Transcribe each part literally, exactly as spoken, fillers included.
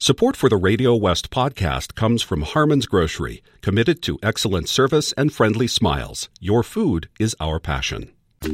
Support for the Radio West podcast comes from Harmon's Grocery, committed to excellent service and friendly smiles. Your food is our passion.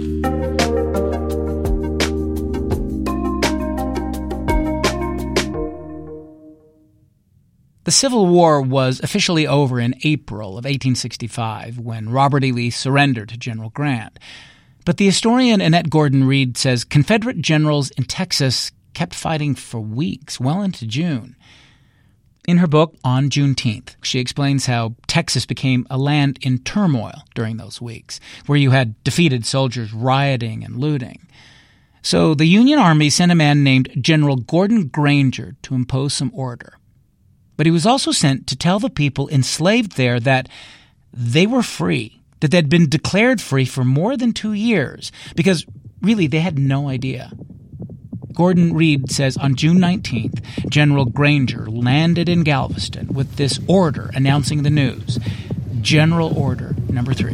The Civil War was officially over in April of eighteen sixty-five when Robert E. Lee surrendered to General Grant. But the historian Annette Gordon Reed says Confederate generals in Texas kept fighting for weeks, well into June. In her book, On Juneteenth, she explains how Texas became a land in turmoil during those weeks, where you had defeated soldiers rioting and looting. So the Union Army sent a man named General Gordon Granger to impose some order. But he was also sent to tell the people enslaved there that they were free, that they'd been declared free for more than two years, because really they had no idea. Gordon Reed says on June nineteenth, General Granger landed in Galveston with this order announcing the news. General Order Number Three.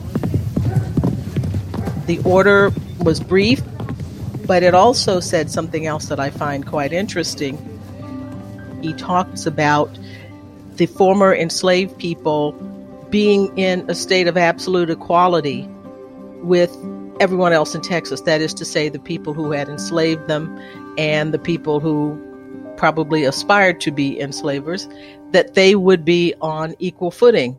The order was brief, but it also said something else that I find quite interesting. He talks about the former enslaved people being in a state of absolute equality with everyone else in Texas. That is to say, the people who had enslaved them and the people who probably aspired to be enslavers, that they would be on equal footing.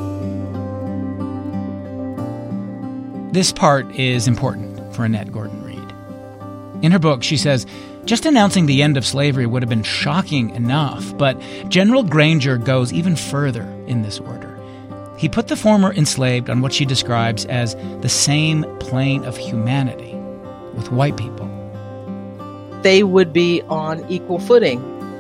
This part is important for Annette Gordon Reed. In her book, she says, just announcing the end of slavery would have been shocking enough, but General Granger goes even further in this order. He put the former enslaved on what she describes as the same plane of humanity with white people. They would be on equal footing.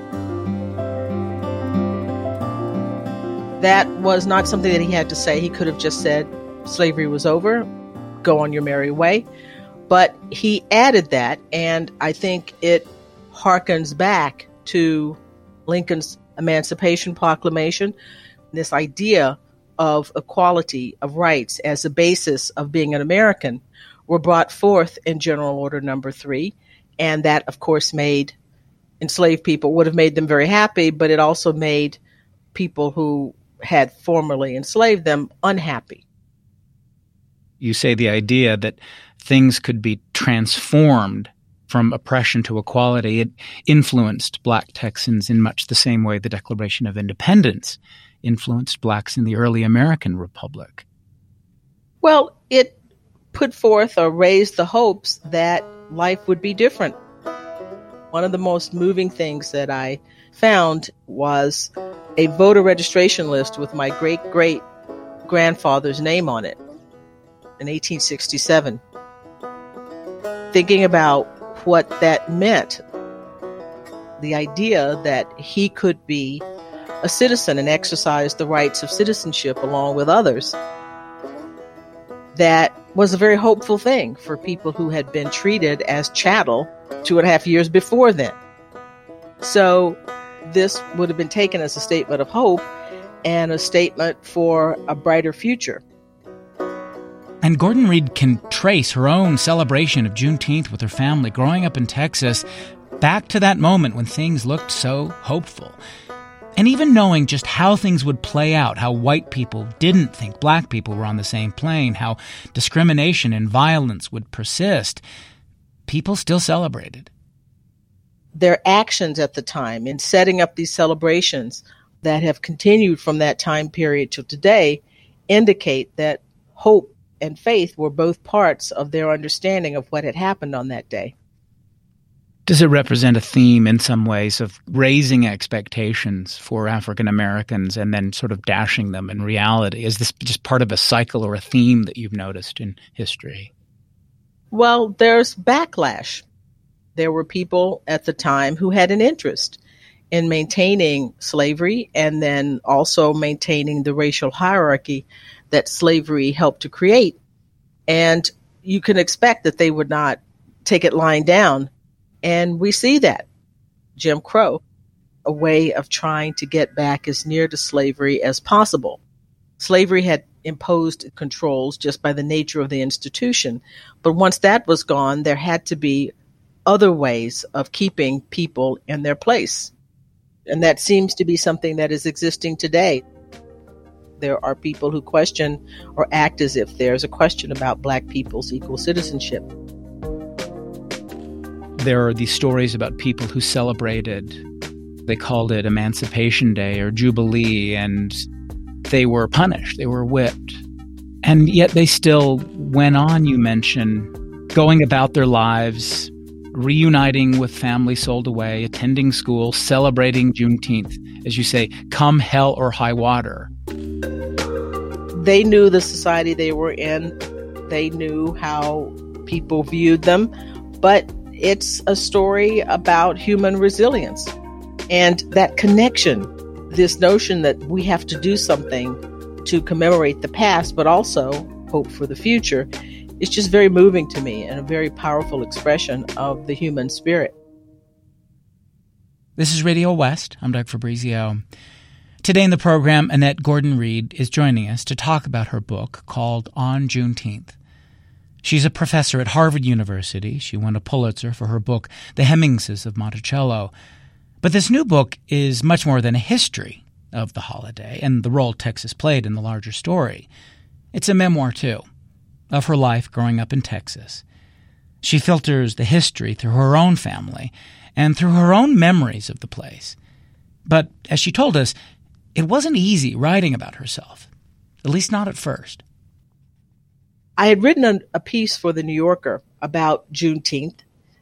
That was not something that he had to say. He could have just said, slavery was over, go on your merry way. But he added that, and I think it harkens back to Lincoln's Emancipation Proclamation, this idea of equality of rights as a basis of being an American were brought forth in General Order Number Three. And that, of course, made enslaved people, would have made them very happy, but it also made people who had formerly enslaved them unhappy. You say the idea that things could be transformed from oppression to equality. It influenced Black Texans in much the same way the Declaration of Independence influenced blacks in the early American Republic. Well, it put forth or raised the hopes that life would be different. One of the most moving things that I found was a voter registration list with my great-great-grandfather's name on it in eighteen sixty-seven. Thinking about what that meant, the idea that he could be a citizen and exercise the rights of citizenship along with others, that was a very hopeful thing for people who had been treated as chattel two and a half years before then. So this would have been taken as a statement of hope and a statement for a brighter future. And Gordon Reed can trace her own celebration of Juneteenth with her family growing up in Texas back to that moment when things looked so hopeful. And even knowing just how things would play out, how white people didn't think black people were on the same plane, how discrimination and violence would persist, people still celebrated. Their actions at the time in setting up these celebrations that have continued from that time period to today indicate that hope and faith were both parts of their understanding of what had happened on that day. Does it represent a theme in some ways of raising expectations for African Americans and then sort of dashing them in reality? Is this just part of a cycle or a theme that you've noticed in history? Well, there's backlash. There were people at the time who had an interest in maintaining slavery and then also maintaining the racial hierarchy that slavery helped to create. And you can expect that they would not take it lying down. And we see that. Jim Crow, a way of trying to get back as near to slavery as possible. Slavery had imposed controls just by the nature of the institution. But once that was gone, there had to be other ways of keeping people in their place. And that seems to be something that is existing today. There are people who question or act as if there's a question about Black people's equal citizenship. There are these stories about people who celebrated, they called it Emancipation Day or Jubilee, and they were punished, they were whipped. And yet they still went on, you mentioned, going about their lives, reuniting with family sold away, attending school, celebrating Juneteenth, as you say, come hell or high water. They knew the society they were in. They knew how people viewed them. But it's a story about human resilience and that connection, this notion that we have to do something to commemorate the past, but also hope for the future. It's just very moving to me and a very powerful expression of the human spirit. This is Radio West. I'm Doug Fabrizio. Today in the program, Annette Gordon-Reed is joining us to talk about her book called On Juneteenth. She's a professor at Harvard University. She won a Pulitzer for her book, The Hemingses of Monticello. But this new book is much more than a history of the holiday and the role Texas played in the larger story. It's a memoir, too, of her life growing up in Texas. She filters the history through her own family and through her own memories of the place. But as she told us, it wasn't easy writing about herself, at least not at first. I had written a, a piece for The New Yorker about Juneteenth,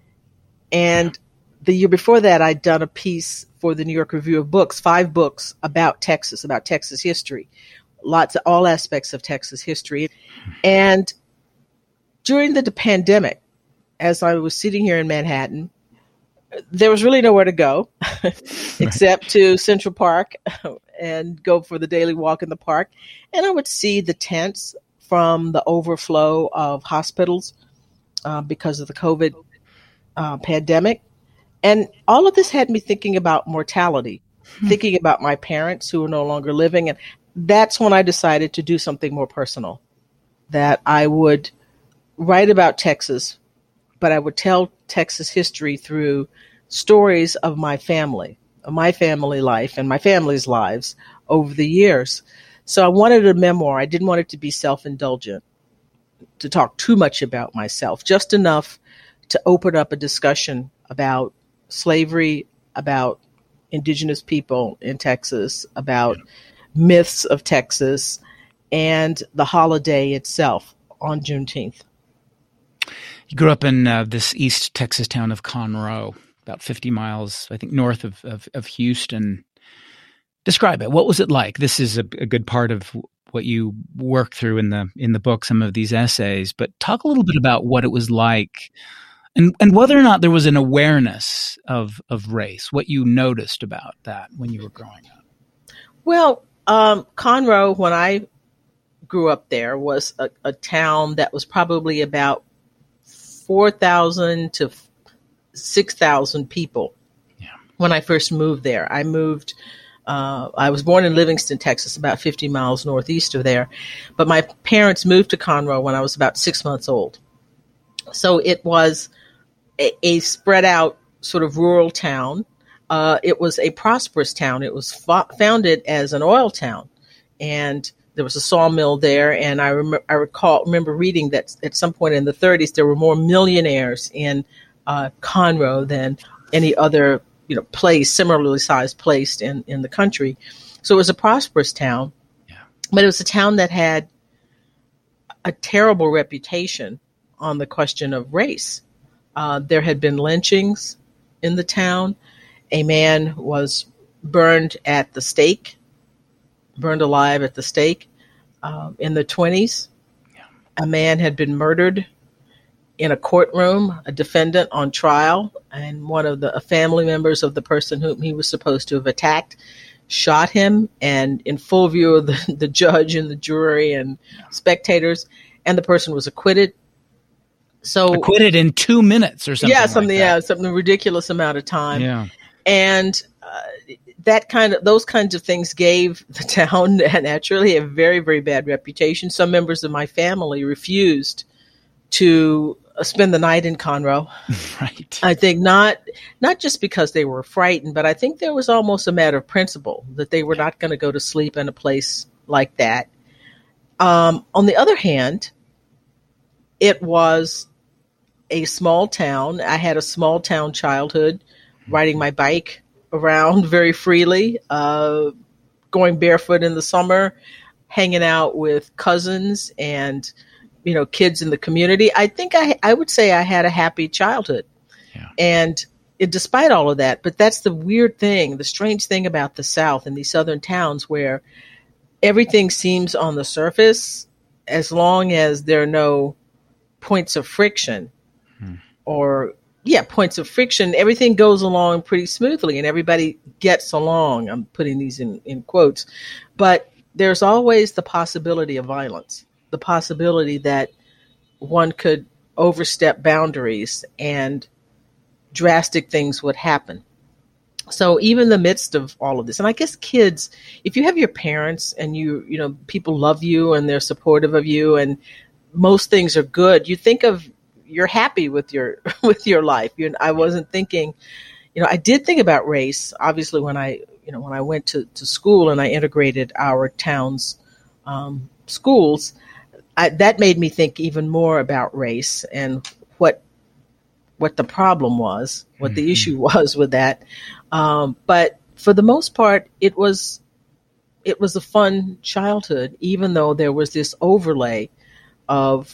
and the year before that, I'd done a piece for the New York Review of Books, five books about Texas, about Texas history, lots of all aspects of Texas history. And during the pandemic, as I was sitting here in Manhattan, there was really nowhere to go except to Central Park and go for the daily walk in the park. And I would see the tents from the overflow of hospitals uh, because of the COVID uh, pandemic. And all of this had me thinking about mortality, hmm. thinking about my parents who are no longer living. And that's when I decided to do something more personal, that I would write about Texas, but I would tell Texas history through stories of my family, of my family life and my family's lives over the years. So I wanted a memoir. I didn't want it to be self-indulgent, to talk too much about myself, just enough to open up a discussion about slavery, about indigenous people in Texas, about yeah. myths of Texas, and the holiday itself on Juneteenth. You grew up in uh, this East Texas town of Conroe, about fifty miles, I think, north of, of, of Houston. Describe it. What was it like? This is a, a good part of what you work through in the in the book, some of these essays. But talk a little bit about what it was like, and and whether or not there was an awareness of of race. What you noticed about that when you were growing up. Well, um, Conroe, when I grew up there, was a, a town that was probably about four thousand to six thousand people. Yeah. When I first moved there, I moved. Uh, I was born in Livingston, Texas, about fifty miles northeast of there. But my parents moved to Conroe when I was about six months old. So it was a, a spread out sort of rural town. Uh, it was a prosperous town. It was fo- founded as an oil town. And there was a sawmill there. And I, rem- I recall remember reading that at some point in the thirties, there were more millionaires in uh, Conroe than any other you know, place, similarly sized place in, in the country. So it was a prosperous town, yeah. But it was a town that had a terrible reputation on the question of race. Uh, there had been lynchings in the town. A man was burned at the stake, burned alive at the stake uh, in the twenties. Yeah. A man had been murdered in a courtroom, a defendant on trial, and one of the family members of the person whom he was supposed to have attacked shot him, and in full view of the, the judge and the jury and spectators, and the person was acquitted. So acquitted in two minutes or something. Yeah, something. Like yeah, that. something ridiculous amount of time. Yeah, and uh, that kind of those kinds of things gave the town naturally a very very bad reputation. Some members of my family refused to spend the night in Conroe. Right. I think not not just because they were frightened, but I think there was almost a matter of principle that they were not going to go to sleep in a place like that. Um, on the other hand, it was a small town. I had a small town childhood, riding my bike around very freely, uh, going barefoot in the summer, hanging out with cousins and, you know, kids in the community. I think I, I would say I had a happy childhood. Yeah. And it, despite all of that, but that's the weird thing, the strange thing about the South and these southern towns where everything seems on the surface, as long as there are no points of friction hmm. or yeah, points of friction, everything goes along pretty smoothly and everybody gets along. I'm putting these in, in quotes, but there's always the possibility of violence, the possibility that one could overstep boundaries and drastic things would happen. So even in the midst of all of this, and I guess kids, if you have your parents and you, you know, people love you and they're supportive of you and most things are good, you think of, you're happy with your, with your life. You I wasn't thinking, you know, I did think about race, obviously when I, you know, when I went to, to school and I integrated our town's um, schools, I, that made me think even more about race and what, what the problem was, what mm-hmm. the issue was with that. Um, but for the most part, it was, it was a fun childhood, even though there was this overlay of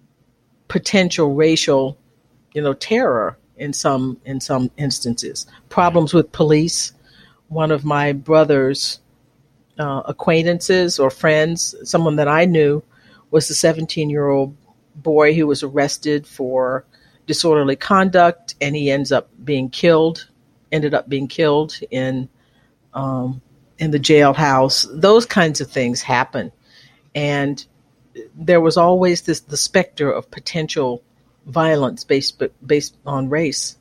potential racial, you know, terror in some, in some instances, problems with police. One of my brother's uh, acquaintances or friends, someone that I knew, was a seventeen year old boy who was arrested for disorderly conduct, and he ends up being killed, ended up being killed in, um, in the jailhouse. Those kinds of things happen. And there was always this, the specter of potential violence based, based on race.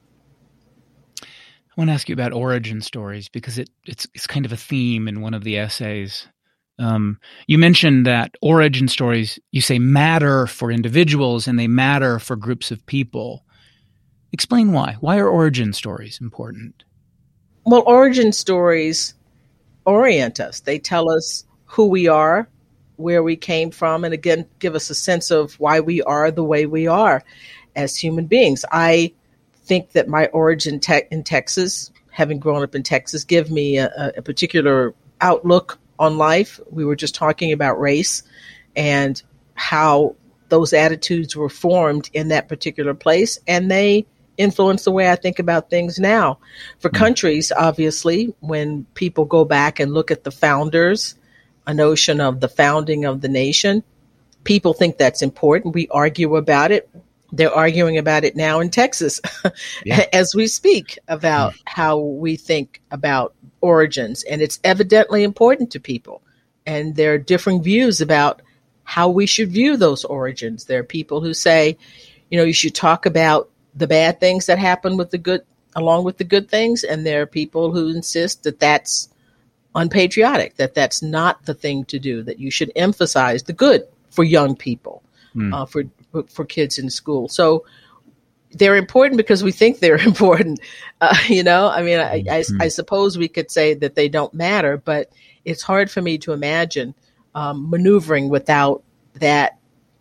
I want to ask you about origin stories because it, it's, it's kind of a theme in one of the essays. Um, you mentioned that origin stories, you say, matter for individuals and they matter for groups of people. Explain why. Why are origin stories important? Well, origin stories orient us. They tell us who we are, where we came from, and again, give us a sense of why we are the way we are as human beings. I think that my origin te- in Texas, having grown up in Texas, give me a, a particular outlook on life. We were just talking about race and how those attitudes were formed in that particular place, and they influence the way I think about things now. For countries, obviously, when people go back and look at the founders, a notion of the founding of the nation, people think that's important. We argue about it. They're arguing about it now in Texas yeah. as we speak about how we think about origins. And it's evidently important to people. And there are differing views about how we should view those origins. There are people who say, you know, you should talk about the bad things that happen with the good, along with the good things. And there are people who insist that that's unpatriotic, that that's not the thing to do, that you should emphasize the good for young people, mm. uh, for for kids in school. So they're important because we think they're important. Uh, you know, I mean, I, I, I suppose we could say that they don't matter, but it's hard for me to imagine um, maneuvering without that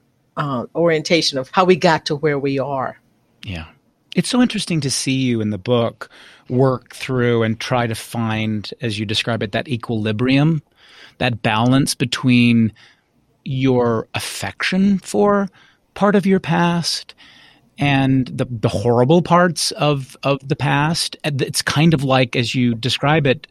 uh, orientation of how we got to where we are. Yeah. It's so interesting to see you in the book work through and try to find, as you describe it, that equilibrium, that balance between your affection for part of your past and the, the horrible parts of, of the past. It's kind of like, as you describe it,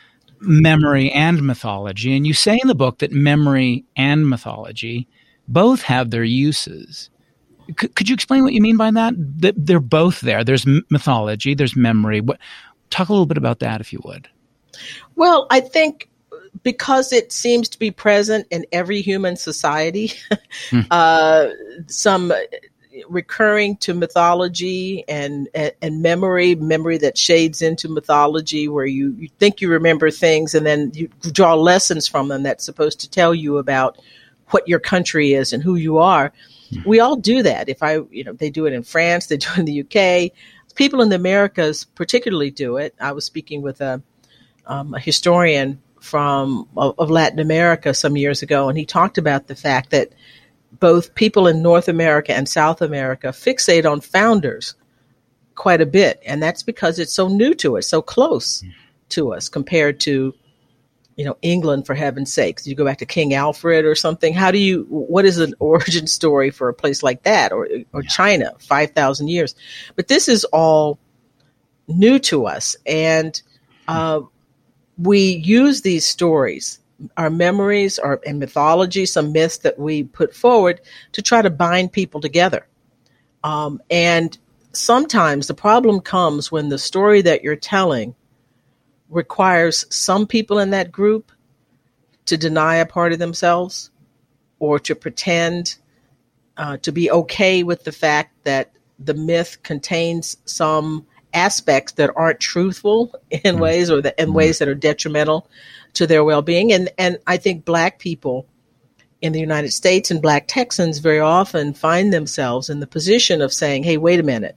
memory and mythology. And you say in the book that memory and mythology both have their uses. Could, could you explain what you mean by that? That they're both there. There's mythology, there's memory. What, talk a little bit about that, if you would. Well, I think because it seems to be present in every human society, hmm. uh, some recurring to mythology and, and, and memory, memory that shades into mythology, where you, you think you remember things and then you draw lessons from them that's supposed to tell you about what your country is and who you are. We all do that. If I, you know, they do it in France, they do it in the U K. People in the Americas particularly do it. I was speaking with a, um, a historian from of, of Latin America some years ago, and he talked about the fact that both people in North America and South America fixate on founders quite a bit, and that's because it's so new to us, so close to us compared to, you know, England, for heaven's sakes. You go back to King Alfred or something. How do you, what is an origin story for a place like that? Or, or China, five thousand years. But this is all new to us. And uh, we use these stories, our memories, our and mythology, some myths that we put forward to try to bind people together. Um, and sometimes the problem comes when the story that you're telling requires some people in that group to deny a part of themselves or to pretend uh, to be okay with the fact that the myth contains some aspects that aren't truthful in ways or that in ways that are detrimental to their well-being. And, and I think Black people in the United States and Black Texans very often find themselves in the position of saying, hey, wait a minute.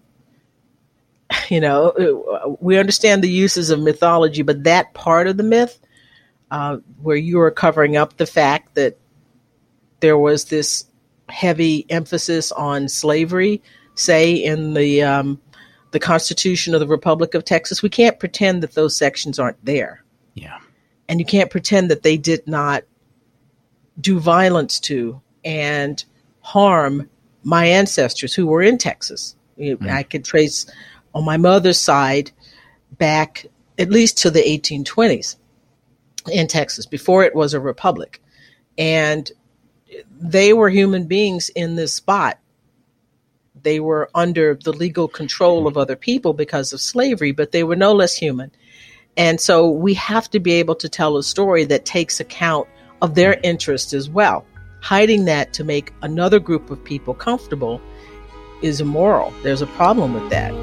You know, we understand the uses of mythology, but that part of the myth uh, where you are covering up the fact that there was this heavy emphasis on slavery, say in the um, the Constitution of the Republic of Texas, we can't pretend that those sections aren't there. Yeah. And you can't pretend that they did not do violence to and harm my ancestors who were in Texas. Mm. I could trace on my mother's side back at least to the eighteen twenties in Texas, before it was a republic. And they were human beings in this spot. They were under the legal control of other people because of slavery, but they were no less human. And so we have to be able to tell a story that takes account of their interests as well. Hiding that to make another group of people comfortable is immoral. There's a problem with that.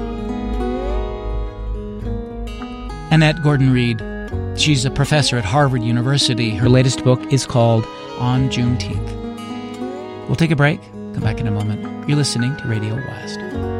Annette Gordon-Reed, she's a professor at Harvard University. Her latest book is called On Juneteenth. We'll take a break, come back in a moment. You're listening to Radio West.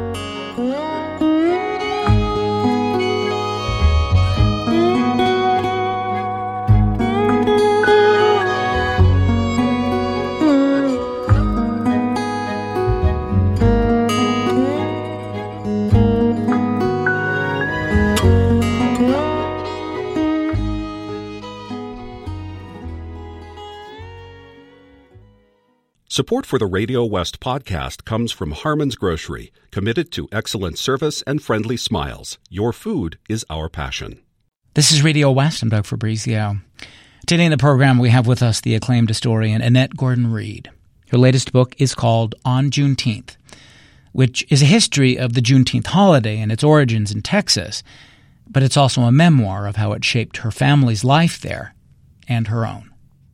Support for the Radio West podcast comes from Harmon's Grocery, committed to excellent service and friendly smiles. Your food is our passion. This is Radio West. I'm Doug Fabrizio. Today in the program, we have with us the acclaimed historian Annette Gordon-Reed. Her latest book is called On Juneteenth, which is a history of the Juneteenth holiday and its origins in Texas, but it's also a memoir of how it shaped her family's life there and her own.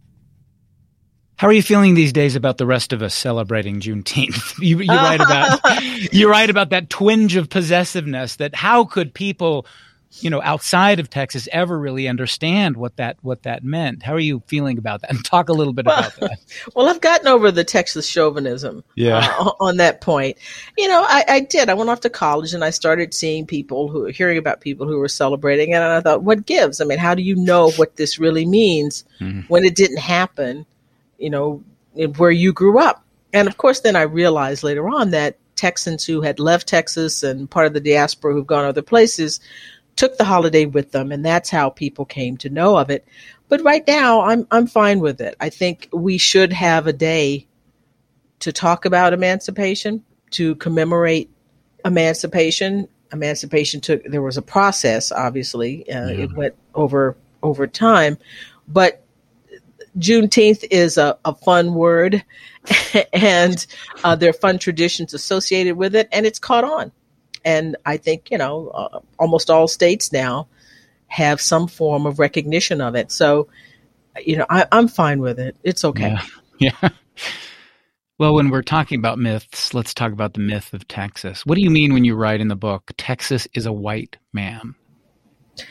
How are you feeling these days about the rest of us celebrating Juneteenth? You, you write about you write about that twinge of possessiveness. That how could people, you know, outside of Texas ever really understand what that what that meant? How are you feeling about that? And talk a little bit well, about that. Well, I've gotten over the Texas chauvinism. Yeah. Uh, on that point. You know, I, I did. I went off to college and I started seeing people who hearing about people who were celebrating, and I thought, what gives? I mean, how do you know what this really means mm-hmm. when it didn't happen? You know, where you grew up. And of course, then I realized later on that Texans who had left Texas and part of the diaspora who've gone other places took the holiday with them. And that's how people came to know of it. But right now, I'm I'm fine with it. I think we should have a day to talk about emancipation, to commemorate emancipation. Emancipation took, there was a process, obviously. Uh, yeah. It went over over time. But Juneteenth is a, a fun word, and uh, there are fun traditions associated with it, and it's caught on. And I think, you know, uh, almost all states now have some form of recognition of it. So, you know, I, I'm fine with it. It's okay. Yeah. yeah. Well, when we're talking about myths, let's talk about the myth of Texas. What do you mean when you write in the book, Texas is a white man?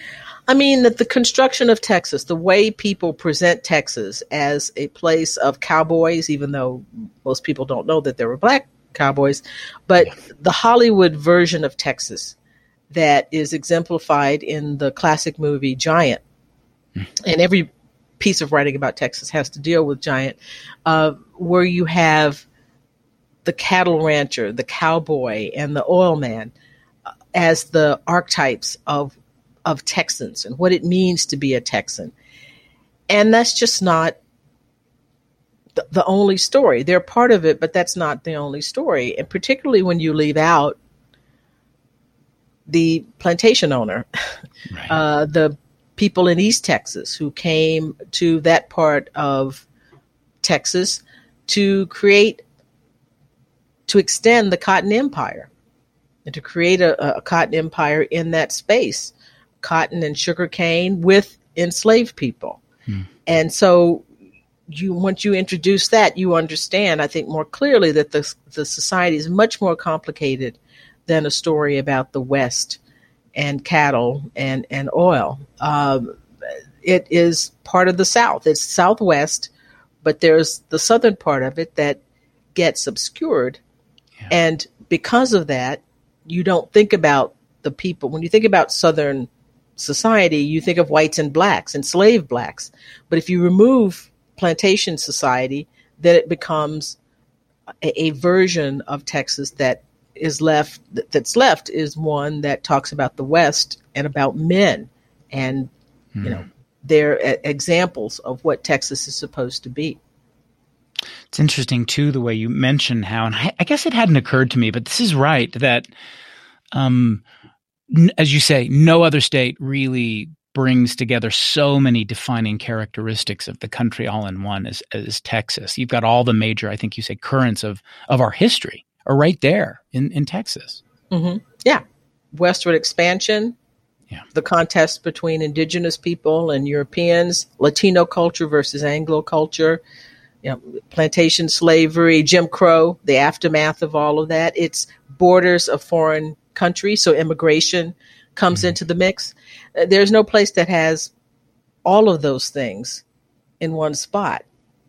I mean, the, the construction of Texas, the way people present Texas as a place of cowboys, even though most people don't know that there were black cowboys, but the Hollywood version of Texas that is exemplified in the classic movie Giant, and every piece of writing about Texas has to deal with Giant, uh, where you have the cattle rancher, the cowboy, and the oil man uh, as the archetypes of of Texans and what it means to be a Texan. And that's just not the, the only story. They're part of it, but that's not the only story. And particularly when you leave out the plantation owner, right. uh, the people in East Texas who came to that part of Texas to create, to extend the Cotton Empire and to create a, a cotton empire in that space. Cotton and sugar cane with enslaved people. Hmm. And so you, once you introduce that, you understand, I think, more clearly that the, the society is much more complicated than a story about the West and cattle and, and oil. Um, it is part of the South. It's Southwest, but there's the southern part of it that gets obscured. Yeah. And because of that, you don't think about the people. When you think about Southern society, you think of whites and blacks, enslaved blacks. But if you remove plantation society, then it becomes a, a version of Texas that is left, that's left is one that talks about the West and about men and, hmm. you know, their uh, examples of what Texas is supposed to be. It's interesting, too, the way you mention how, and I, I guess it hadn't occurred to me, but this is right, that um, as you say, no other state really brings together so many defining characteristics of the country all in one as, as Texas. You've got all the major, I think you say, currents of, of our history are right there in, in Texas. Mm-hmm. Yeah. Westward expansion, yeah. The contest between indigenous people and Europeans, Latino culture versus Anglo culture, you know, plantation slavery, Jim Crow, the aftermath of all of that. It's borders of foreign country, so immigration comes mm-hmm. into the mix. Uh, there's no place that has all of those things in one spot.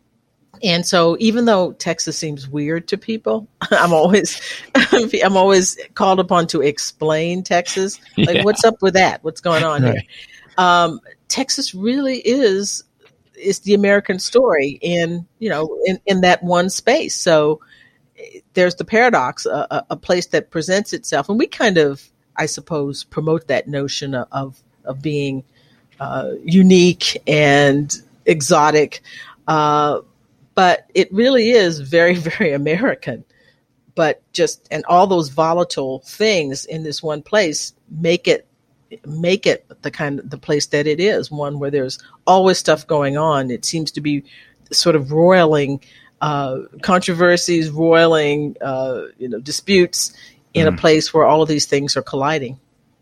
And so even though Texas seems weird to people, I'm always I'm always called upon to explain Texas. Like, yeah. What's up with that? What's going on right. here? Um, Texas really is is the American story in, you know, in, in that one space. So there's the paradox, a, a place that presents itself. And we kind of, I suppose, promote that notion of, of, of being uh, unique and exotic. Uh, but it really is very, very American. But just, and all those volatile things in this one place make it, make it the kind of the place that it is, one where there's always stuff going on. It seems to be sort of roiling uh, controversies, roiling, uh, you know, disputes in mm. a place where all of these things are colliding.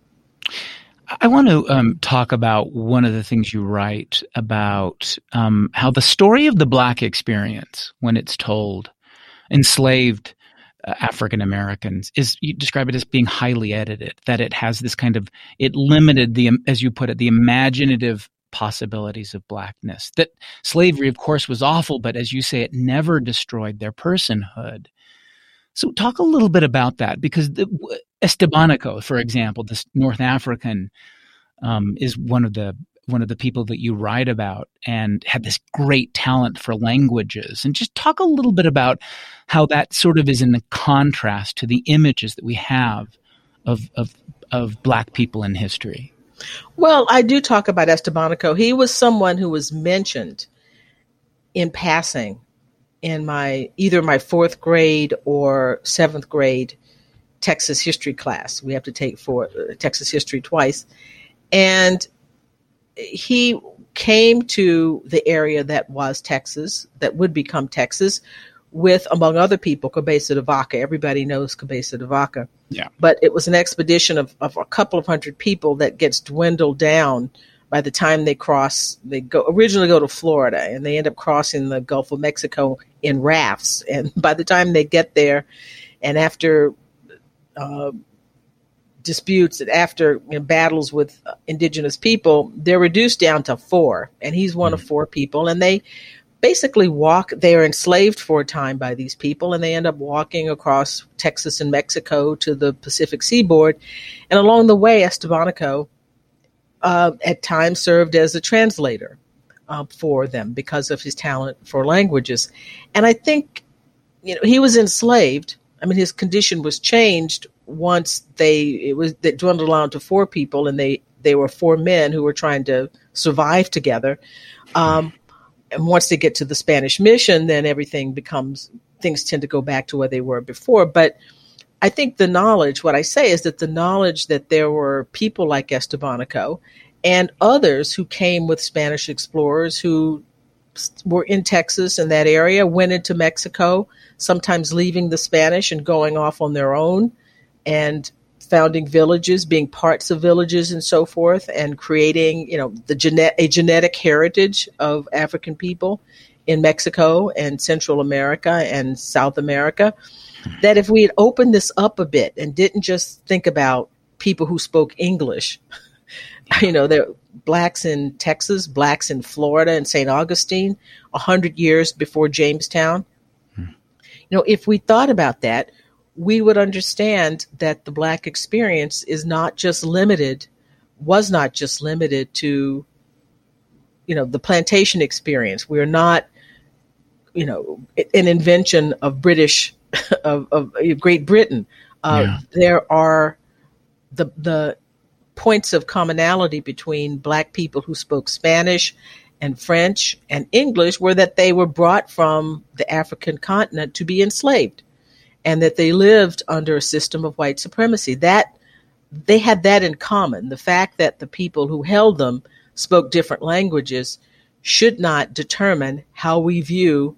I want to um, talk about one of the things you write about um, how the story of the Black experience, when it's told, enslaved uh, African Americans, is, you describe it as being highly edited, that it has this kind of, it limited the, as you put it, the imaginative possibilities of Blackness. That slavery, of course, was awful, but as you say, it never destroyed their personhood. So talk a little bit about that, because the, Estebanico, for example, this North African, um, is one of the one of the people that you write about, and had this great talent for languages. And just talk a little bit about how that sort of is in the contrast to the images that we have of of, of Black people in history. Well, I do talk about Estebanico. He was someone who was mentioned in passing in my either my fourth grade or seventh grade Texas history class. We have to take for uh, Texas history twice. And he came to the area that was Texas, that would become Texas, with, among other people, Cabeza de Vaca. Everybody knows Cabeza de Vaca. Yeah. But it was an expedition of, of a couple of hundred people that gets dwindled down by the time they cross. They go originally go to Florida, and they end up crossing the Gulf of Mexico in rafts. And by the time they get there, and after uh, disputes after you know, battles with indigenous people, they're reduced down to four. And he's one mm-hmm. of four people. And they basically walk, they are enslaved for a time by these people, and they end up walking across Texas and Mexico to the Pacific seaboard. And along the way, Estevanico uh, at times served as a translator uh, for them because of his talent for languages. And I think, you know, he was enslaved. I mean, his condition was changed once they, it was, they dwindled down to four people, and they, they were four men who were trying to survive together. Um, and once they get to the Spanish mission, then everything becomes, things tend to go back to where they were before. But I think the knowledge, what I say is that the knowledge that there were people like Estevanico and others who came with Spanish explorers who were in Texas and that area, went into Mexico, sometimes leaving the Spanish and going off on their own and founding villages, being parts of villages and so forth, and creating, you know, the genet- a genetic heritage of African people in Mexico and Central America and South America. That if we had opened this up a bit and didn't just think about people who spoke English, you know, there blacks in Texas, blacks in Florida and Saint Augustine, a hundred years before Jamestown. Hmm. You know, if we thought about that, we would understand that the black experience is not just limited, was not just limited to, you know, the plantation experience. We're not, you know, an invention of British, of, of Great Britain. Uh, yeah. There are the the points of commonality between black people who spoke Spanish and French and English were that they were brought from the African continent to be enslaved, and that they lived under a system of white supremacy. That they had that in common. The fact that the people who held them spoke different languages should not determine how we view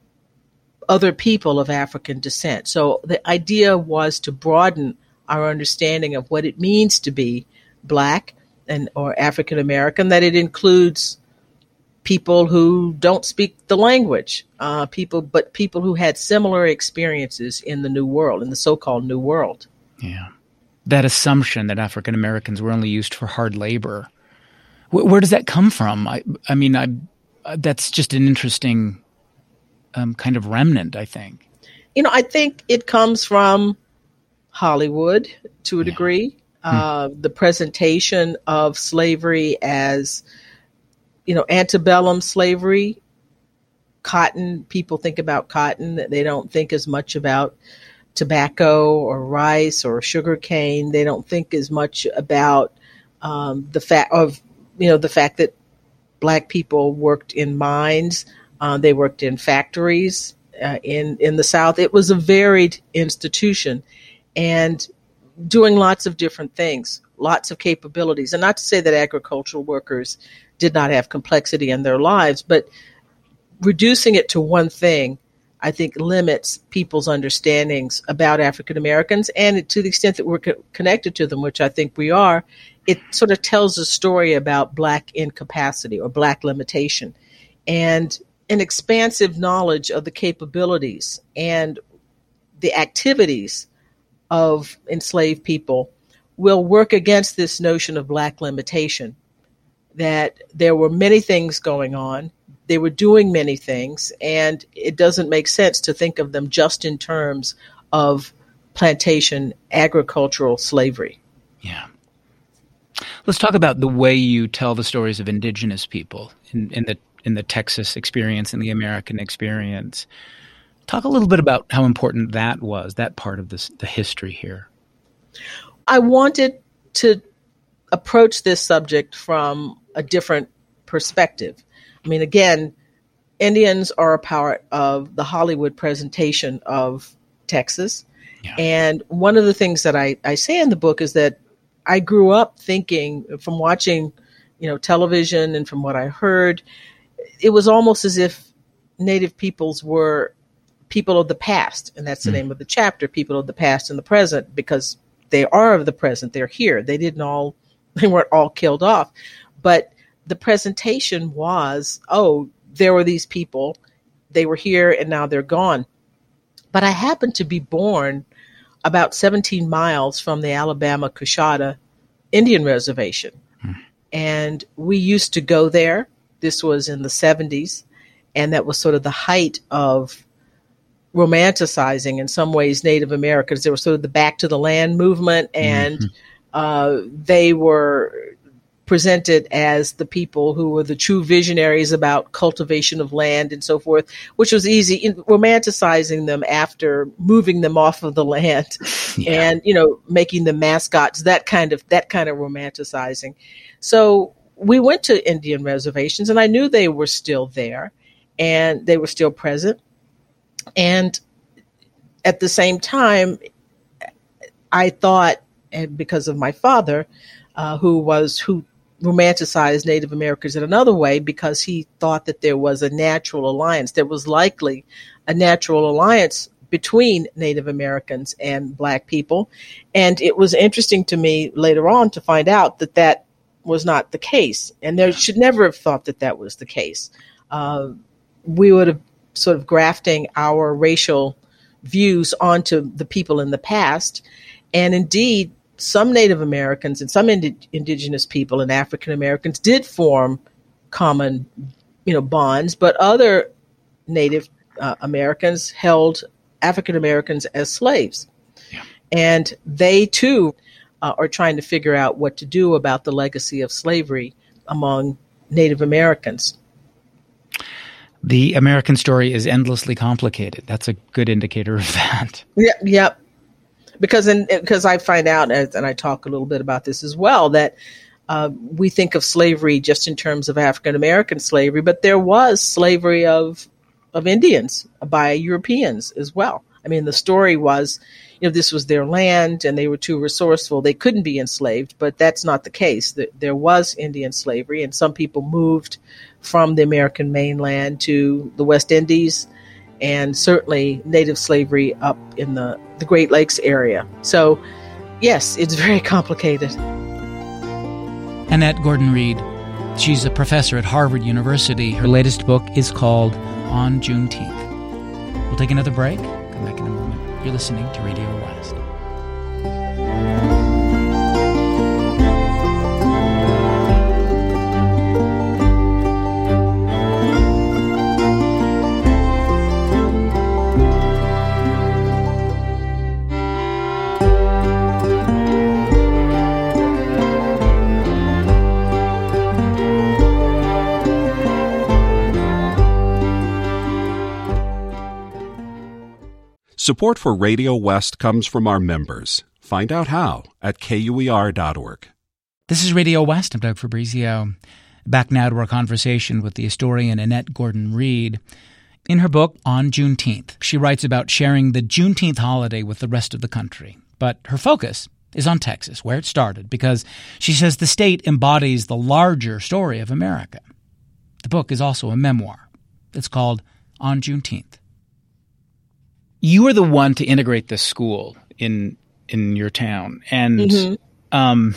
other people of African descent. So the idea was to broaden our understanding of what it means to be black and or African American, that it includes people who don't speak the language, uh, people, but people who had similar experiences in the New World, in the so-called New World. Yeah. That assumption that African Americans were only used for hard labor, where, where does that come from? I, I mean, I, that's just an interesting um, kind of remnant, I think. You know, I think it comes from Hollywood to a yeah. degree. Uh, hmm. The presentation of slavery as, you know, antebellum slavery, cotton, people think about cotton. They don't think as much about tobacco or rice or sugar cane. They don't think as much about um, the fact of, you know, the fact that black people worked in mines. Uh, they worked in factories uh, in, in the South. It was a varied institution and doing lots of different things, lots of capabilities. And not to say that agricultural workers did not have complexity in their lives, but reducing it to one thing, I think, limits people's understandings about African Americans. And to the extent that we're co- connected to them, which I think we are, it sort of tells a story about black incapacity or black limitation, and an expansive knowledge of the capabilities and the activities of enslaved people will work against this notion of black limitation, that there were many things going on. They were doing many things, and it doesn't make sense to think of them just in terms of plantation agricultural slavery. Yeah. Let's talk about the way you tell the stories of indigenous people in, in the in the Texas experience and the American experience. Talk a little bit about how important that was, that part of this, the history here. I wanted to approach this subject from a different perspective. I mean, again, Indians are a part of the Hollywood presentation of Texas. Yeah. And one of the things that I, I say in the book is that I grew up thinking, from watching, you know, television and from what I heard, it was almost as if Native peoples were people of the past. And that's the mm. name of the chapter, people of the past and the present, because they are of the present. They're here. They didn't all, they weren't all killed off. But the presentation was, oh, there were these people, they were here and now they're gone. But I happened to be born about seventeen miles from the Alabama Coushatta Indian Reservation. Hmm. And we used to go there. This was in the seventies. And that was sort of the height of romanticizing, in some ways, Native Americans. They were sort of the back to the land movement, and mm-hmm. uh, they were presented as the people who were the true visionaries about cultivation of land and so forth, which was easy, in romanticizing them after moving them off of the land yeah. and, you know, making them mascots, that kind of, that kind of romanticizing. So we went to Indian reservations, and I knew they were still there and they were still present. And at the same time, I thought, and because of my father, uh, who was, who romanticized Native Americans in another way, because he thought that there was a natural alliance. There was likely a natural alliance between Native Americans and Black people. And it was interesting to me later on to find out that that was not the case. And there should never have thought that that was the case. Uh, we would have sort of grafting our racial views onto the people in the past. And indeed, some Native Americans and some ind- indigenous people and African Americans did form common, you know, bonds, but other Native uh, Americans held African Americans as slaves. Yeah. And they too uh, are trying to figure out what to do about the legacy of slavery among Native Americans. The American story is endlessly complicated. That's a good indicator of that. Yeah, yeah. Because in, because I find out, and I talk a little bit about this as well, that uh, we think of slavery just in terms of African American slavery, but there was slavery of of Indians by Europeans as well. I mean, the story was, you know, this was their land and they were too resourceful. They couldn't be enslaved, but that's not the case. There was Indian slavery, and some people moved from the American mainland to the West Indies, and certainly native slavery up in the, the Great Lakes area. So, yes, it's very complicated. Annette Gordon-Reed, she's a professor at Harvard University. Her latest book is called On Juneteenth. We'll take another break. Come back in a moment. You're listening to Radio West. Support for Radio West comes from our members. Find out how at K U E R dot org. This is Radio West. I'm Doug Fabrizio. Back now to our conversation with the historian Annette Gordon-Reed. In her book, On Juneteenth, she writes about sharing the Juneteenth holiday with the rest of the country. But her focus is on Texas, where it started, because she says the state embodies the larger story of America. The book is also a memoir. It's called On Juneteenth. You were the one to integrate this school in in your town, and mm-hmm. um,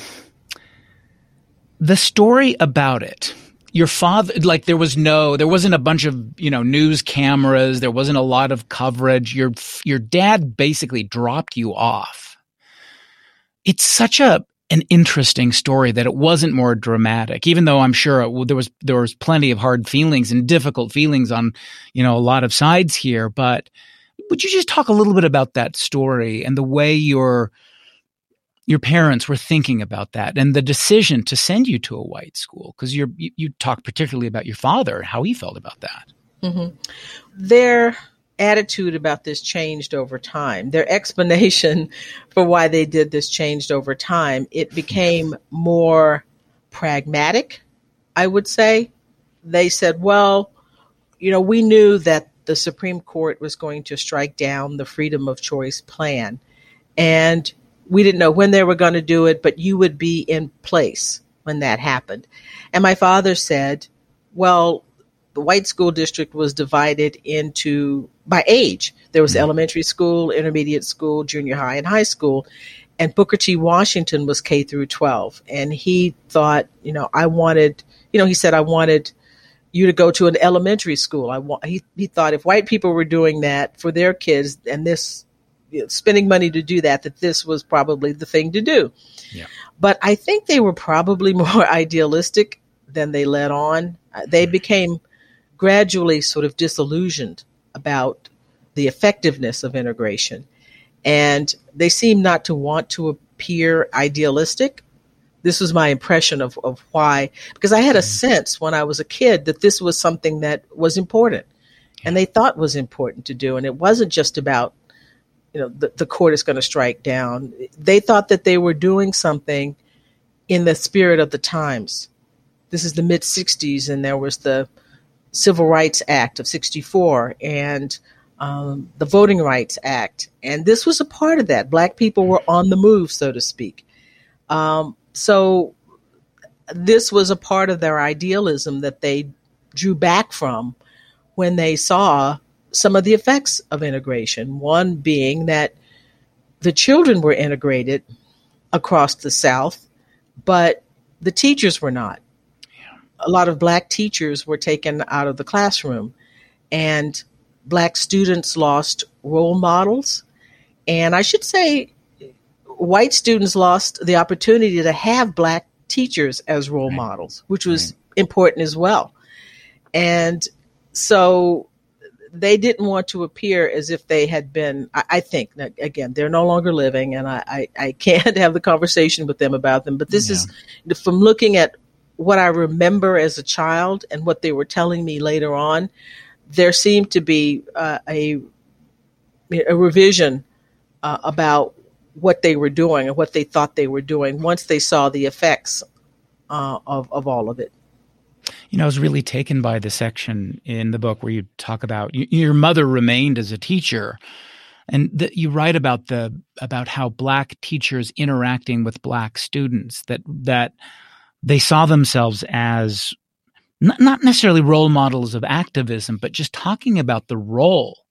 the story about it. Your father, like, there was no, there wasn't a bunch of, you know, news cameras. There wasn't a lot of coverage. Your your dad basically dropped you off. It's such a an interesting story that it wasn't more dramatic, even though I'm sure it, there was there was plenty of hard feelings and difficult feelings on, you know, a lot of sides here, but. Would you just talk a little bit about that story and the way your your parents were thinking about that and the decision to send you to a white school? Because you you talk particularly about your father, how he felt about that. Mm-hmm. Their attitude about this changed over time. Their explanation for why they did this changed over time. It became more pragmatic, I would say. They said, well, you know, we knew that the Supreme Court was going to strike down the freedom of choice plan. And we didn't know when they were going to do it, but you would be in place when that happened. And my father said, well, the white school district was divided into by age. There was elementary school, intermediate school, junior high, and high school. And Booker T. Washington was K through twelve. And he thought, you know, I wanted, you know, he said, I wanted you to go to an elementary school. I want, he, he thought if white people were doing that for their kids and this you know, spending money to do that, that this was probably the thing to do. Yeah. But I think they were probably more idealistic than they let on. Uh, they became gradually sort of disillusioned about the effectiveness of integration. And they seemed not to want to appear idealistic. This was my impression of, of why, because I had a sense when I was a kid that this was something that was important and they thought was important to do. And it wasn't just about, you know, the, the court is going to strike down. They thought that they were doing something in the spirit of the times. This is the mid sixties, and there was the Civil Rights Act of sixty-four and um, the Voting Rights Act. And this was a part of that. Black people were on the move, so to speak. Um, so this was a part of their idealism that they drew back from when they saw some of the effects of integration. One being that the children were integrated across the South, but the teachers were not. Yeah. A lot of Black teachers were taken out of the classroom, and Black students lost role models. And I should say white students lost the opportunity to have Black teachers as role right. models, which was right. important as well. And so they didn't want to appear as if they had been, I, I think, again, they're no longer living, and I, I, I can't have the conversation with them about them. But this yeah. is from looking at what I remember as a child and what they were telling me later on, there seemed to be uh, a, a revision uh, about what they were doing and what they thought they were doing once they saw the effects uh, of, of all of it. You know, I was really taken by the section in the book where you talk about y- your mother remained as a teacher, and that you write about the about how Black teachers interacting with Black students, that that they saw themselves as n- not necessarily role models of activism, but just talking about the role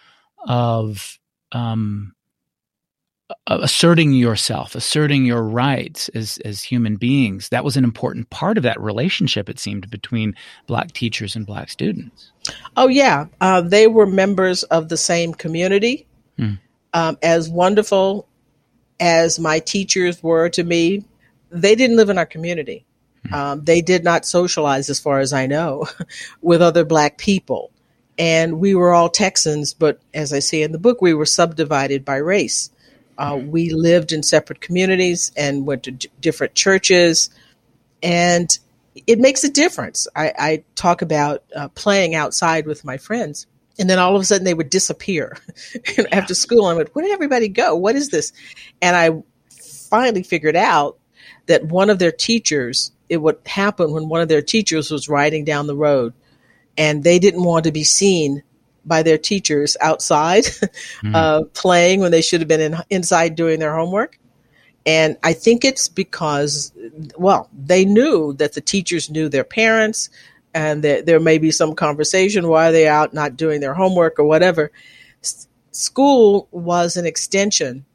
of um, asserting yourself, asserting your rights as as human beings. That was an important part of that relationship, it seemed, between Black teachers and Black students. Oh, yeah. Uh, they were members of the same community. Hmm. Um, as wonderful as my teachers were to me, they didn't live in our community. Hmm. Um, they did not socialize, as far as I know, with other Black people. And we were all Texans, but as I say in the book, we were subdivided by race. Uh, we lived in separate communities and went to d- different churches, and it makes a difference. I, I talk about uh, playing outside with my friends, and then all of a sudden they would disappear after school. I went, where did everybody go? What is this? And I finally figured out that one of their teachers, it would happen when one of their teachers was riding down the road, and they didn't want to be seen by their teachers outside mm. uh, playing when they should have been in, inside doing their homework. And I think it's because, well, they knew that the teachers knew their parents, and that there may be some conversation, why are they out not doing their homework or whatever. S- school was an extension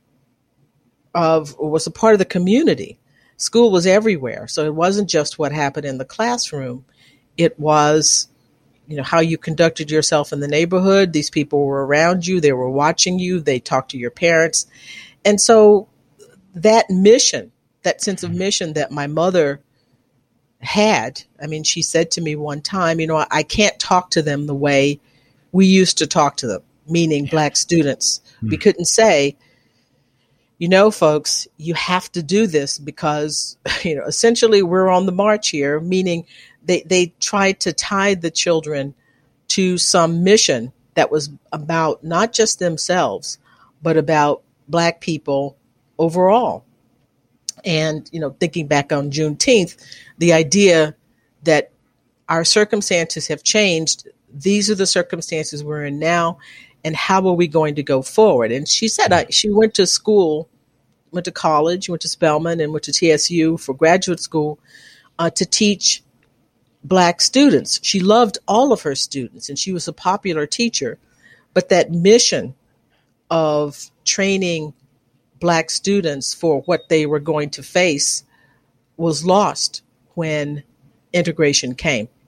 of, was a part of the community. School was everywhere. So it wasn't just what happened in the classroom. It was, you know, how you conducted yourself in the neighborhood. These people were around you. They were watching you. They talked to your parents. And so that mission, that sense of mission that my mother had, I mean, she said to me one time, you know, I, I can't talk to them the way we used to talk to them, meaning yeah. Black students. Mm. We couldn't say, you know, folks, you have to do this because, you know, essentially we're on the march here, meaning They they tried to tie the children to some mission that was about not just themselves, but about Black people overall. And, you know, thinking back on Juneteenth, the idea that our circumstances have changed. These are the circumstances we're in now. And how are we going to go forward? And she said uh, she went to school, went to college, went to Spelman and went to T S U for graduate school uh, to teach Black students. She loved all of her students, and she was a popular teacher. But that mission of training Black students for what they were going to face was lost when integration came.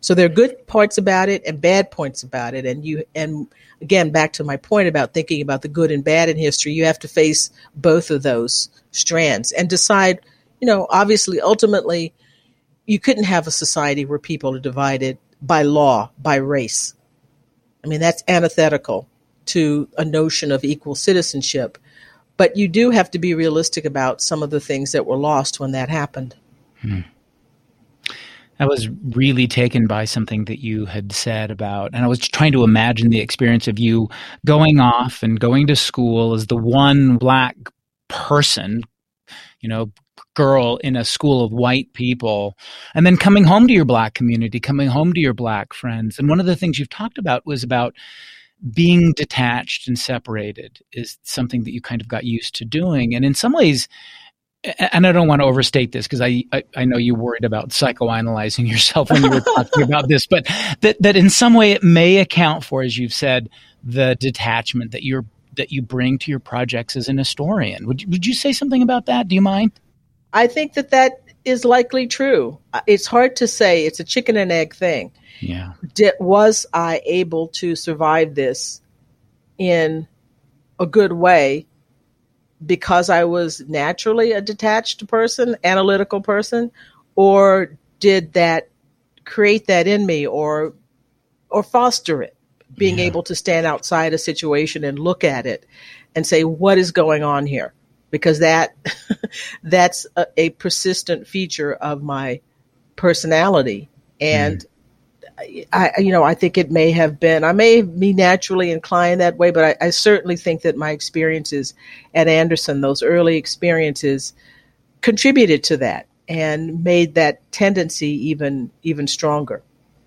So there are good parts about it and bad points about it. And you, and again, back to my point about thinking about the good and bad in history, you have to face both of those strands and decide, you know, obviously, ultimately, you couldn't have a society where people are divided by law, by race. I mean, that's antithetical to a notion of equal citizenship. But you do have to be realistic about some of the things that were lost when that happened. Hmm. I was really taken by something that you had said about, and I was trying to imagine the experience of you going off and going to school as the one Black person, you know, girl in a school of white people, and then coming home to your Black community, coming home to your Black friends. And one of the things you've talked about was about being detached and separated is something that you kind of got used to doing. And in some ways, and I don't want to overstate this because I, I, I know you worried about psychoanalyzing yourself when you were talking about this, but that, that in some way it may account for, as you've said, the detachment that you're that you bring to your projects as an historian. Would you, would you say something about that? Do you mind? I think that that is likely true. It's hard to say. It's a chicken and egg thing. Yeah. Did, was I able to survive this in a good way because I was naturally a detached person, analytical person, or did that create that in me or or foster it, being Yeah. able to stand outside a situation and look at it and say, what is going on here? Because that that's a, a persistent feature of my personality. And mm. I, you know, I think it may have been, I may be naturally inclined that way, but I, I certainly think that my experiences at Anderson, those early experiences, contributed to that and made that tendency even, even stronger.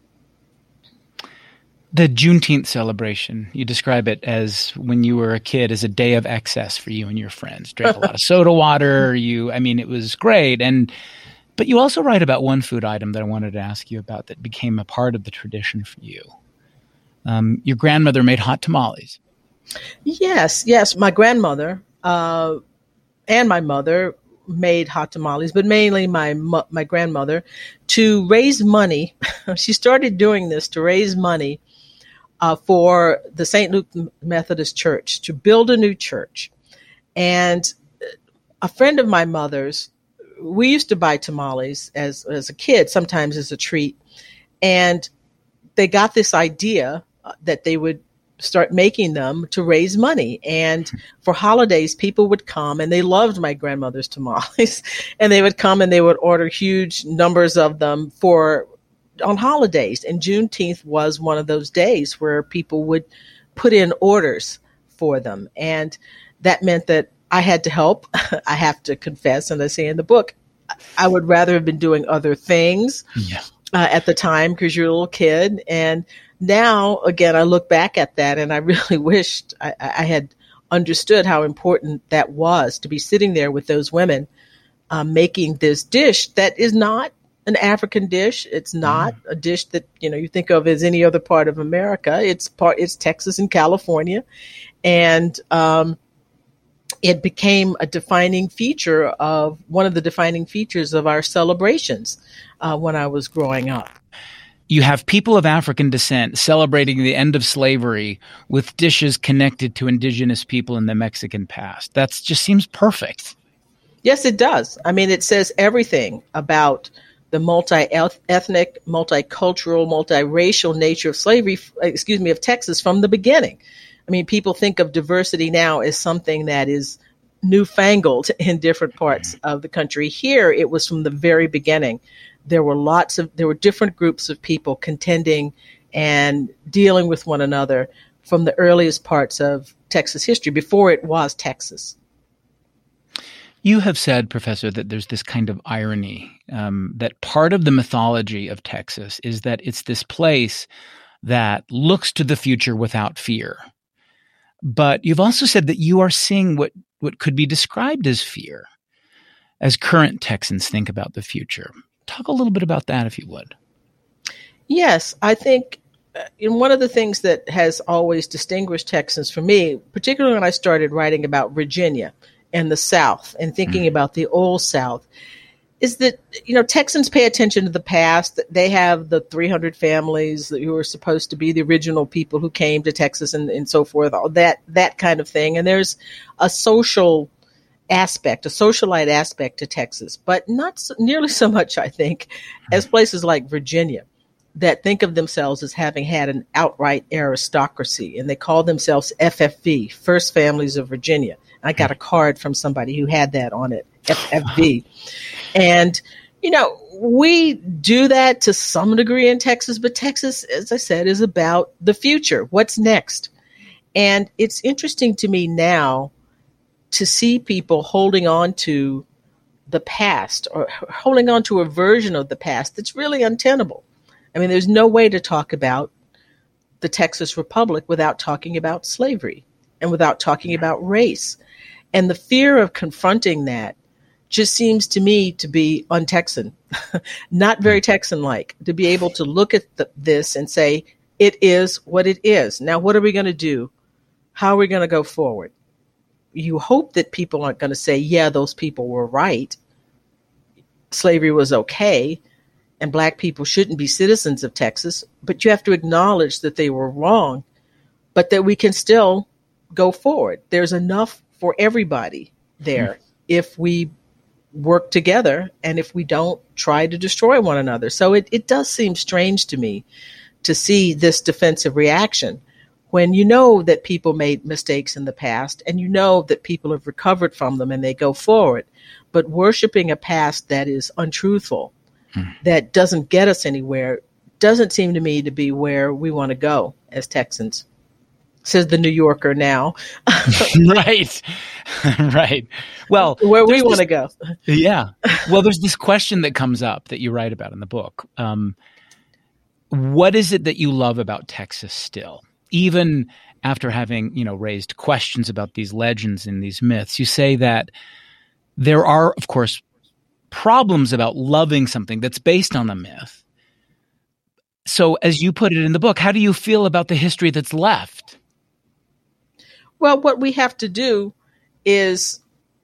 The Juneteenth celebration, you describe it as when you were a kid as a day of excess for you and your friends. Drank a lot of soda water. You, I mean, it was great. And But you also write about one food item that I wanted to ask you about that became a part of the tradition for you. Um, your grandmother made hot tamales. Yes, yes. My grandmother uh, and my mother made hot tamales, but mainly my my grandmother, to raise money. She started doing this to raise money uh, for the Saint Luke Methodist Church, to build a new church. And a friend of my mother's, we used to buy tamales as as a kid, sometimes as a treat. And they got this idea that they would start making them to raise money. And for holidays, people would come, and they loved my grandmother's tamales. And they would come and they would order huge numbers of them for on holidays. And Juneteenth was one of those days where people would put in orders for them. And that meant that I had to help. I have to confess, and I say in the book, I would rather have been doing other things yeah. uh, at the time because you're a little kid. And now, again, I look back at that and I really wished I, I had understood how important that was, to be sitting there with those women uh, making this dish that is not an African dish. It's not mm. a dish that, you know, you think of as any other part of America. It's part, it's Texas and California. And, um, it became a defining feature of one of the defining features of our celebrations uh, when I was growing up. You have people of African descent celebrating the end of slavery with dishes connected to indigenous people in the Mexican past. That just seems perfect. Yes, it does. I mean, it says everything about the multi-ethnic, multicultural, multiracial nature of slavery, excuse me, of Texas from the beginning. I mean, people think of diversity now as something that is newfangled in different parts of the country. Here, it was from the very beginning. There were lots of, there were different groups of people contending and dealing with one another from the earliest parts of Texas history, before it was Texas. You have said, Professor, that there's this kind of irony, um, that part of the mythology of Texas is that it's this place that looks to the future without fear. But you've also said that you are seeing what, what could be described as fear as current Texans think about the future. Talk a little bit about that, if you would. Yes, I think in one of the things that has always distinguished Texans for me, particularly when I started writing about Virginia and the South and thinking mm. about the old South, is that, you know, Texans pay attention to the past. They have the three hundred families who are supposed to be the original people who came to Texas and, and so forth, all that, that kind of thing. And there's a social aspect, a socialite aspect to Texas, but not so, nearly so much, I think, as places like Virginia that think of themselves as having had an outright aristocracy, and they call themselves F F V, First Families of Virginia. I got a card from somebody who had that on it, F F V. And, you know, we do that to some degree in Texas, but Texas, as I said, is about the future. What's next? And it's interesting to me now to see people holding on to the past or holding on to a version of the past that's really untenable. I mean, there's no way to talk about the Texas Republic without talking about slavery and without talking about race. And the fear of confronting that just seems to me to be un-Texan, not very Texan-like, to be able to look at the, this and say, it is what it is. Now, what are we going to do? How are we going to go forward? You hope that people aren't going to say, yeah, those people were right. Slavery was okay, and black people shouldn't be citizens of Texas, but you have to acknowledge that they were wrong, but that we can still go forward. There's enough for everybody there mm. if we work together and if we don't try to destroy one another. So it, it does seem strange to me to see this defensive reaction when you know that people made mistakes in the past and you know that people have recovered from them and they go forward. But worshiping a past that is untruthful, hmm. that doesn't get us anywhere, doesn't seem to me to be where we want to go as Texans, says the New Yorker now. Right. Right. Well, where we want to go. Yeah. Well, there's this question that comes up that you write about in the book. Um, what is it that you love about Texas still? Even after having, you know, raised questions about these legends and these myths, you say that there are, of course, problems about loving something that's based on a myth. So as you put it in the book, how do you feel about the history that's left? Well, what we have to do is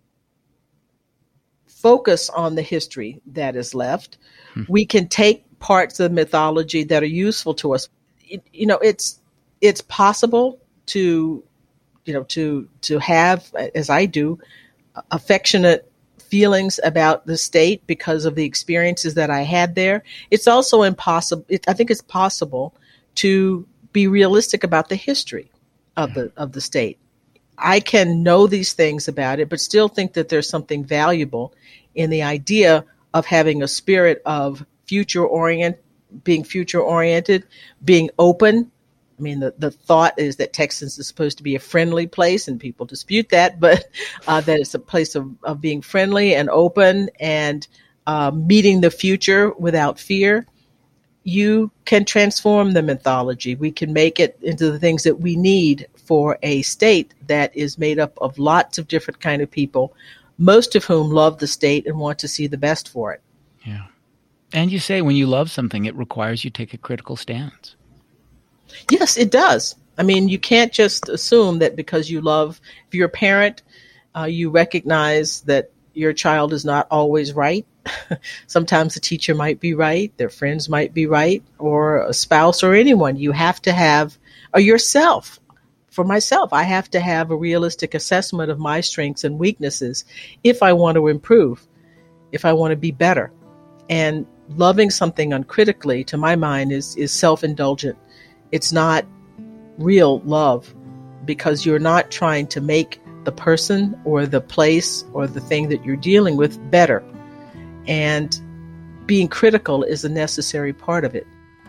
focus on the history that is left. Hmm. We can take parts of mythology that are useful to us. It, you know, it's it's possible to, you know, to to have, as I do, affectionate feelings about the state because of the experiences that I had there. It's also impossible. It, I think it's possible to be realistic about the history of the of the state. I can know these things about it, but still think that there's something valuable in the idea of having a spirit of future orient, being future oriented, being open. I mean, the, the thought is that Texas is supposed to be a friendly place, and people dispute that, but uh, that it's a place of, of being friendly and open and uh, meeting the future without fear. You can transform the mythology. We can make it into the things that we need for a state that is made up of lots of different kind of people, most of whom love the state and want to see the best for it. Yeah. And you say when you love something, it requires you take a critical stance. Yes, it does. I mean, you can't just assume that because you love, if you're a parent, uh, you recognize that your child is not always right. Sometimes the teacher might be right, their friends might be right, or a spouse or anyone. You have to have, or yourself. For myself, I have to have a realistic assessment of my strengths and weaknesses if I want to improve, if I want to be better. And loving something uncritically, to my mind, is, is self-indulgent. It's not real love because you're not trying to make the person or the place or the thing that you're dealing with better. And being critical is a necessary part of it.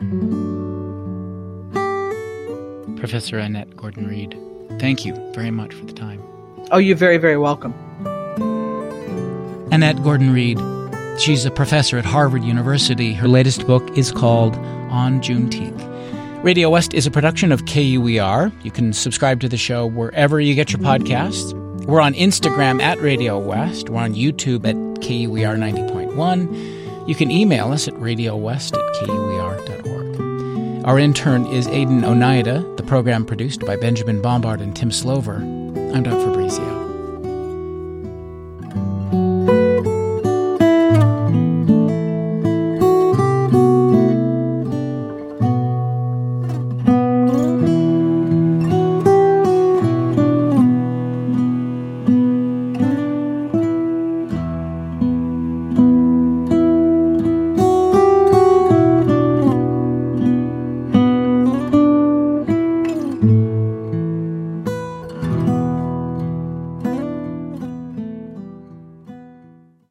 Professor Annette Gordon-Reed, thank you very much for the time. Oh, you're very, very welcome. Annette Gordon-Reed, she's a professor at Harvard University. Her latest book is called On Juneteenth. Radio West is a production of K U E R. You can subscribe to the show wherever you get your podcasts. We're on Instagram at Radio West. We're on YouTube at K U E R ninety point one. You can email us at radiowest at K U E R dot org. Our intern is Aidan Oneida, the program produced by Benjamin Bombard and Tim Slover. I'm Doug Fabrice.